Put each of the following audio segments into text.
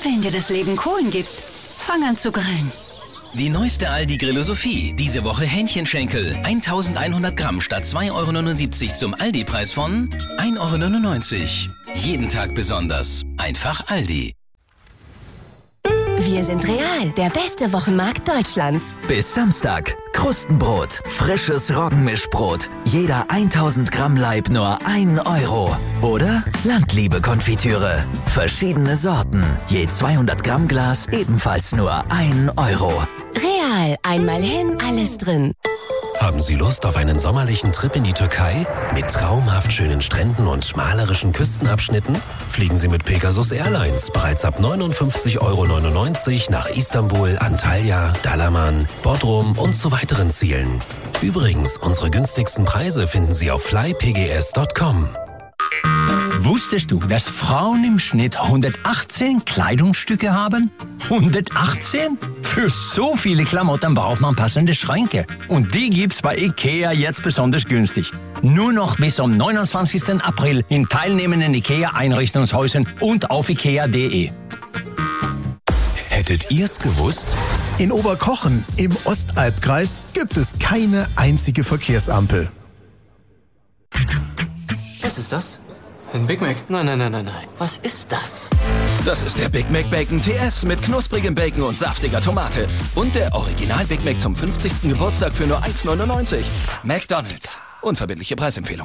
Wenn dir das Leben Kohlen gibt, fang an zu grillen. Die neueste Aldi-Grillosophie. Diese Woche Hähnchenschenkel. 1100 Gramm statt 2,79 € zum Aldi-Preis von 1,99 €. Jeden Tag besonders. Einfach Aldi. Wir sind Real, der beste Wochenmarkt Deutschlands. Bis Samstag. Krustenbrot, frisches Roggenmischbrot. Jeder 1000 Gramm Laib nur 1 €. Oder Landliebe-Konfitüre. Verschiedene Sorten. Je 200 Gramm Glas ebenfalls nur 1 €. Real, einmal hin, alles drin. Haben Sie Lust auf einen sommerlichen Trip in die Türkei? Mit traumhaft schönen Stränden und malerischen Küstenabschnitten? Fliegen Sie mit Pegasus Airlines bereits ab 59,99 € nach Istanbul, Antalya, Dalaman, Bodrum und zu weiteren Zielen. Übrigens, unsere günstigsten Preise finden Sie auf flypgs.com. Wusstest du, dass Frauen im Schnitt 118 Kleidungsstücke haben? 118? Für so viele Klamotten braucht man passende Schränke. Und die gibt's bei IKEA jetzt besonders günstig. Nur noch bis zum 29. April in teilnehmenden IKEA-Einrichtungshäusern und auf ikea.de. Hättet ihr's gewusst? In Oberkochen im Ostalbkreis gibt es keine einzige Verkehrsampel. Was ist das? Ein Big Mac? Nein. Was ist das? Das ist der Big Mac Bacon TS mit knusprigem Bacon und saftiger Tomate. Und der Original Big Mac zum 50. Geburtstag für nur 1,99 €. McDonald's. Unverbindliche Preisempfehlung.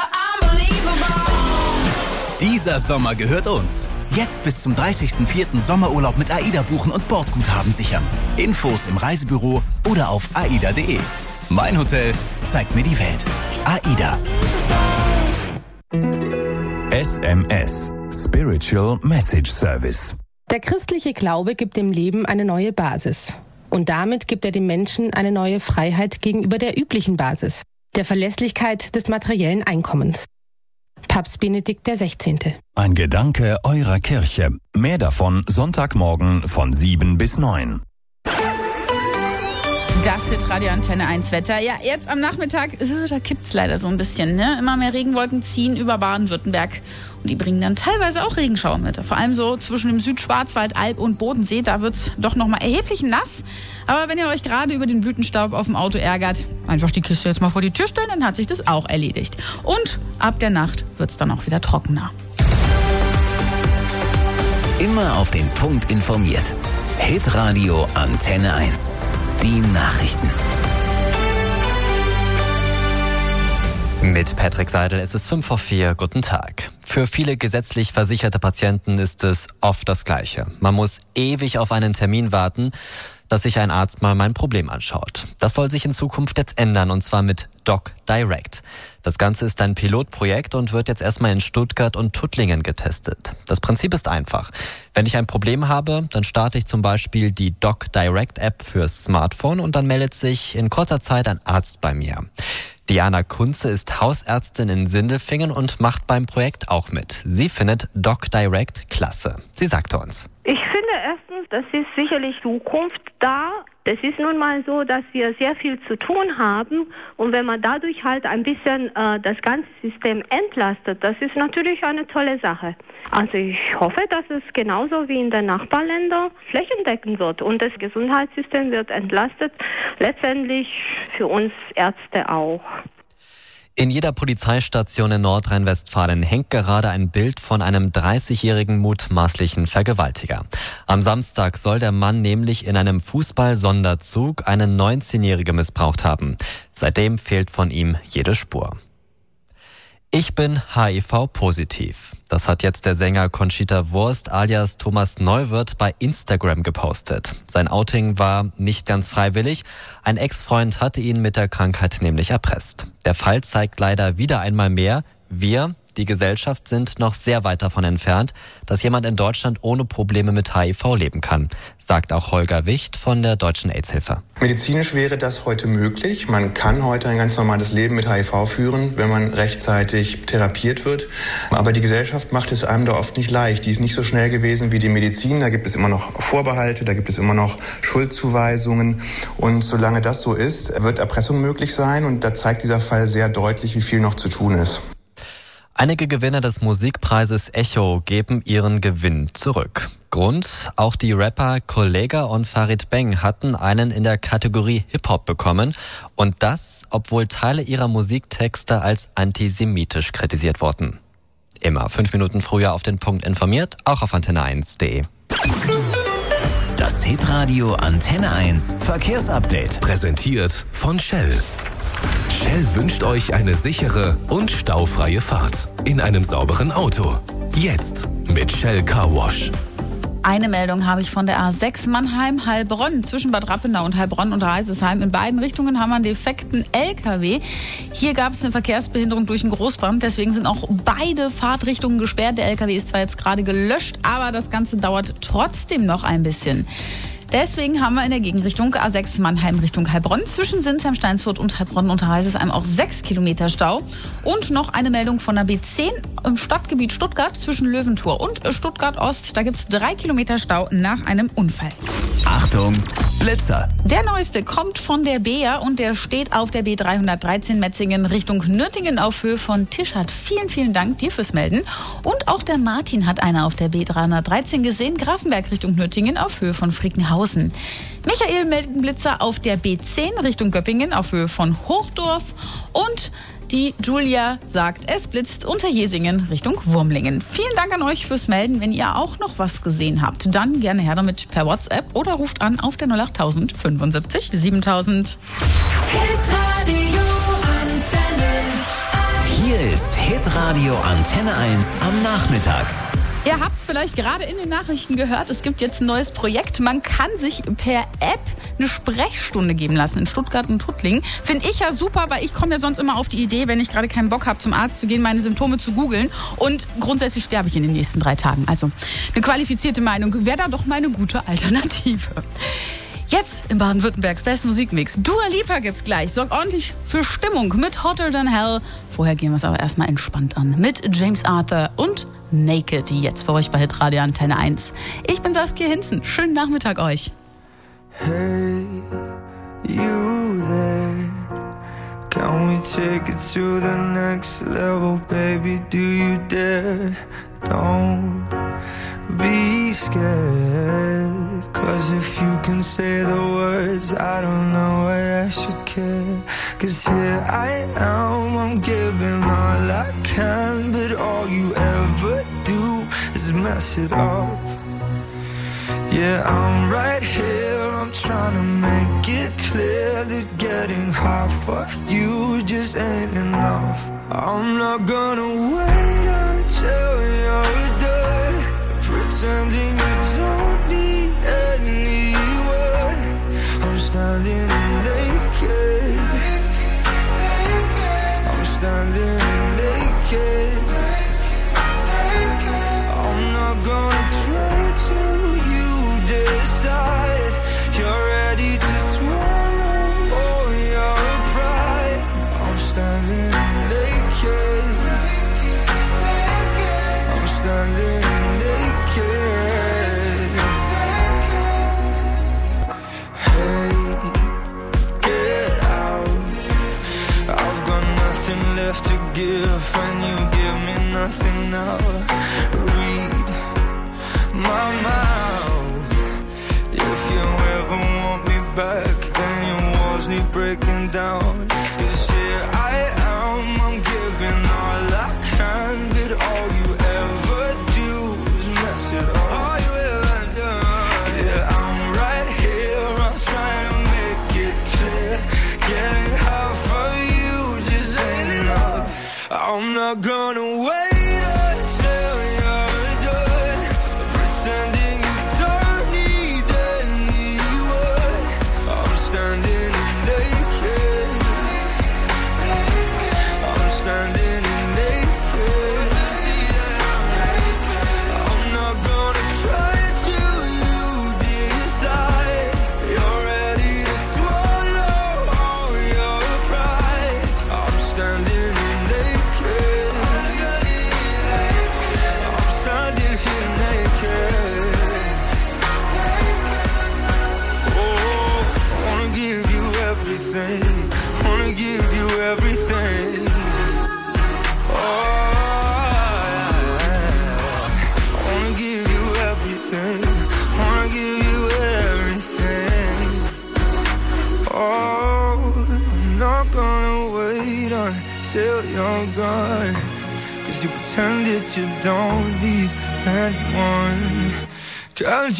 Dieser Sommer gehört uns. Jetzt bis zum 30.04. Sommerurlaub mit AIDA buchen und Bordguthaben sichern. Infos im Reisebüro oder auf aida.de. Mein Hotel zeigt mir die Welt. AIDA. SMS. Spiritual Message Service. Der christliche Glaube gibt dem Leben eine neue Basis. Und damit gibt er dem Menschen eine neue Freiheit gegenüber der üblichen Basis, der Verlässlichkeit des materiellen Einkommens. Papst Benedikt XVI. Ein Gedanke eurer Kirche. Mehr davon Sonntagmorgen von 7 bis 9. Das Hitradio Antenne 1 Wetter. Ja, jetzt am Nachmittag, da kippt's leider so ein bisschen. Ne? Immer mehr Regenwolken ziehen über Baden-Württemberg. Und die bringen dann teilweise auch Regenschauer mit. Vor allem so zwischen dem Südschwarzwald, Alb und Bodensee. Da wird's doch nochmal erheblich nass. Aber wenn ihr euch gerade über den Blütenstaub auf dem Auto ärgert, einfach die Kiste jetzt mal vor die Tür stellen, dann hat sich das auch erledigt. Und ab der Nacht wird's dann auch wieder trockener. Immer auf den Punkt informiert. Hitradio Antenne 1. Die Nachrichten. Mit Patrick Seidel, es ist 3:55. Guten Tag. Für viele gesetzlich versicherte Patienten ist es oft das Gleiche. Man muss ewig auf einen Termin warten, dass sich ein Arzt mal mein Problem anschaut. Das soll sich in Zukunft jetzt ändern, und zwar mit Doc Direct. Das Ganze ist ein Pilotprojekt und wird jetzt erstmal in Stuttgart und Tuttlingen getestet. Das Prinzip ist einfach. Wenn ich ein Problem habe, dann starte ich zum Beispiel die Doc Direct App fürs Smartphone und dann meldet sich in kurzer Zeit ein Arzt bei mir. Diana Kunze ist Hausärztin in Sindelfingen und macht beim Projekt auch mit. Sie findet Doc Direct klasse. Sie sagte uns: Ich finde erstens, das ist sicherlich Zukunft da. Es ist nun mal so, dass wir sehr viel zu tun haben, und wenn man dadurch halt ein bisschen das ganze System entlastet, das ist natürlich eine tolle Sache. Also ich hoffe, dass es genauso wie in den Nachbarländern flächendeckend wird und das Gesundheitssystem wird entlastet, letztendlich für uns Ärzte auch. In jeder Polizeistation in Nordrhein-Westfalen hängt gerade ein Bild von einem 30-jährigen mutmaßlichen Vergewaltiger. Am Samstag soll der Mann nämlich in einem Fußball-Sonderzug eine 19-Jährige missbraucht haben. Seitdem fehlt von ihm jede Spur. Ich bin HIV-positiv. Das hat jetzt der Sänger Conchita Wurst alias Thomas Neuwirth bei Instagram gepostet. Sein Outing war nicht ganz freiwillig. Ein Ex-Freund hatte ihn mit der Krankheit nämlich erpresst. Der Fall zeigt leider wieder einmal mehr, wir, die Gesellschaft, sind noch sehr weit davon entfernt, dass jemand in Deutschland ohne Probleme mit HIV leben kann, sagt auch Holger Wicht von der Deutschen AIDS-Hilfe. Medizinisch wäre das heute möglich. Man kann heute ein ganz normales Leben mit HIV führen, wenn man rechtzeitig therapiert wird. Aber die Gesellschaft macht es einem da oft nicht leicht. Die ist nicht so schnell gewesen wie die Medizin. Da gibt es immer noch Vorbehalte, da gibt es immer noch Schuldzuweisungen. Und solange das so ist, wird Erpressung möglich sein. Und da zeigt dieser Fall sehr deutlich, wie viel noch zu tun ist. Einige Gewinner des Musikpreises Echo geben ihren Gewinn zurück. Grund, auch die Rapper Kollega und Farid Bang hatten einen in der Kategorie Hip-Hop bekommen. Und das, obwohl Teile ihrer Musiktexte als antisemitisch kritisiert wurden. Immer 5 Minuten früher auf den Punkt informiert, auch auf antenne1.de. Das Hitradio Antenne 1 Verkehrsupdate. Präsentiert von Shell. Shell wünscht euch eine sichere und staufreie Fahrt in einem sauberen Auto. Jetzt mit Shell Car Wash. Eine Meldung habe ich von der A6 Mannheim-Heilbronn. Zwischen Bad Rappenau und Heilbronn und Reisesheim. In beiden Richtungen haben wir einen defekten LKW. Hier gab es eine Verkehrsbehinderung durch einen Großbrand. Deswegen sind auch beide Fahrtrichtungen gesperrt. Der LKW ist zwar jetzt gerade gelöscht, aber das Ganze dauert trotzdem noch ein bisschen. Deswegen haben wir in der Gegenrichtung A6 Mannheim Richtung Heilbronn zwischen Sinsheim, Steinsfurt und Heilbronn unter Reisesheim auch 6 Kilometer Stau. Und noch eine Meldung von der B10 im Stadtgebiet Stuttgart zwischen Löwentor und Stuttgart Ost. Da gibt es 3 Kilometer Stau nach einem Unfall. Achtung, Blitzer. Der neueste kommt von der BEA und der steht auf der B313 Metzingen Richtung Nürtingen auf Höhe von Tischat. Vielen, vielen Dank dir fürs Melden. Und auch der Martin hat eine auf der B313 gesehen, Grafenberg Richtung Nürtingen auf Höhe von Frickenhausen. Michael meldet einen Blitzer auf der B10 Richtung Göppingen auf Höhe von Hochdorf und die Julia sagt, es blitzt unter Jesingen Richtung Wurmlingen. Vielen Dank an euch fürs Melden. Wenn ihr auch noch was gesehen habt, dann gerne her damit per WhatsApp oder ruft an auf der 08000 75 7000. Hier ist Hitradio Antenne 1 am Nachmittag. Ihr habt es vielleicht gerade in den Nachrichten gehört, es gibt jetzt ein neues Projekt. Man kann sich per App eine Sprechstunde geben lassen in Stuttgart und Tuttlingen. Finde ich ja super, weil ich komme ja sonst immer auf die Idee, wenn ich gerade keinen Bock habe, zum Arzt zu gehen, meine Symptome zu googeln. Und grundsätzlich sterbe ich in den nächsten 3 Tagen. Also eine qualifizierte Meinung wäre da doch mal eine gute Alternative. Jetzt im Baden-Württembergs Best Musikmix. Dua Lipa gibt's gleich. Sorgt ordentlich für Stimmung mit Hotter Than Hell. Vorher gehen wir es aber erstmal entspannt an mit James Arthur und Naked. Jetzt für euch bei Hitradio Antenne 1. Ich bin Saskia Hinzen. Schönen Nachmittag euch. Hey, you there? Can we take it to the next level, baby? Do you dare? Don't be scared, 'cause if you can say the words, I don't know why I should care. 'Cause here I am, I'm giving all I can, but all you ever do is mess it up. Yeah, I'm right here, I'm trying to make it clear that getting half of you just ain't enough. I'm not gonna wait until you're done pretending you don't need anyone. I'm standing naked. I'm standing naked. I'm not gonna try to decide you're ready to swallow all your pride. I'm standing naked. I'm standing naked. Hey, get out. I've got nothing left to give, and you give me nothing now. Read my mouth. If you ever want me back, then your walls need breaking down. 'Cause here I am, I'm giving all I can, but all you ever do is mess it up. All you ever do. Yeah, I'm right here, I'm trying to make it clear. Getting half of you just ain't enough. I'm not gonna wait until you're done pretending you don't need anyone. I'm standing naked. I'm standing naked. I'm not gonna try till you decide you're ready to swallow all your pride. I'm standing naked. till you're gone. Cause you pretended you don't need anyone. Can't you